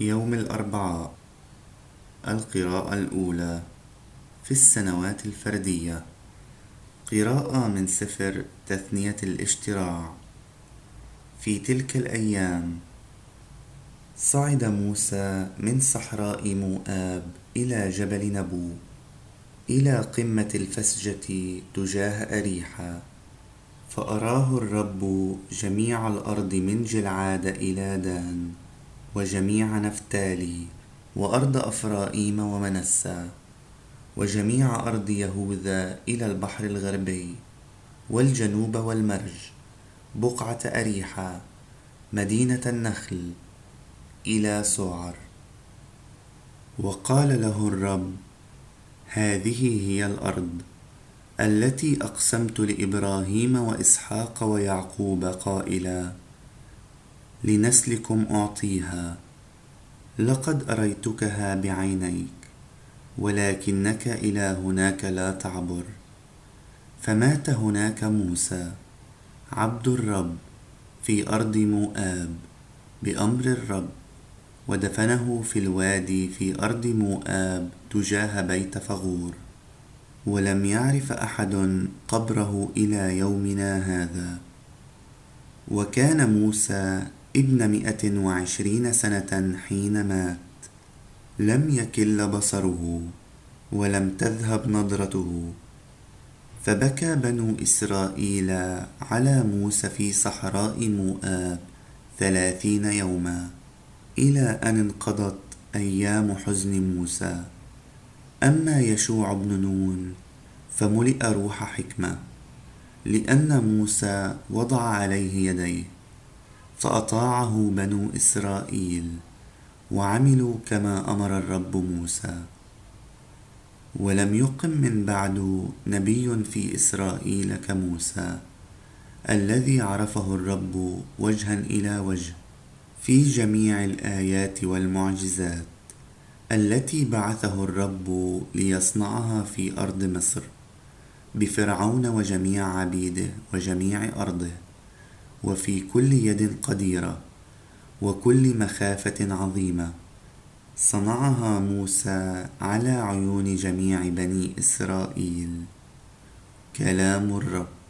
يوم الأربعاء. القراءة الأولى في السنوات الفردية. قراءة من سفر تثنية الاشتراع. في تلك الأيام صعد موسى من صحراء موآب إلى جبل نبو إلى قمة الفسجة تجاه أريحا، فأراه الرب جميع الأرض من جلعاد إلى دان، وجميع نفتالي، وأرض أفرائيم ومنسى، وجميع أرض يهوذا إلى البحر الغربي، والجنوب والمرج، بقعة أريحا، مدينة النخل، إلى سعر. وقال له الرب: هذه هي الأرض التي أقسمت لإبراهيم وإسحاق ويعقوب قائلا: لنسلكم أعطيها. لقد أريتكها بعينيك، ولكنك إلى هناك لا تعبر. فمات هناك موسى عبد الرب في أرض موآب بأمر الرب، ودفنه في الوادي في أرض موآب تجاه بيت فغور، ولم يعرف أحد قبره إلى يومنا هذا. وكان موسى ابن 120 سنة حين مات، لم يكل بصره ولم تذهب نضرته. فبكى بنو إسرائيل على موسى في صحراء موآب 30 يوما، إلى أن انقضت أيام حزن موسى. أما يشوع بن نون فملئ روح حكمة، لأن موسى وضع عليه يديه، فأطاعه بنو إسرائيل وعملوا كما أمر الرب موسى. ولم يقم من بعد نبي في إسرائيل كموسى، الذي عرفه الرب وجها إلى وجه في جميع الآيات والمعجزات التي بعثه الرب ليصنعها في أرض مصر بفرعون وجميع عبيده وجميع أرضه، وفي كل يد قديرة وكل مخافة عظيمة صنعها موسى على عيون جميع بني إسرائيل. كلام الرب.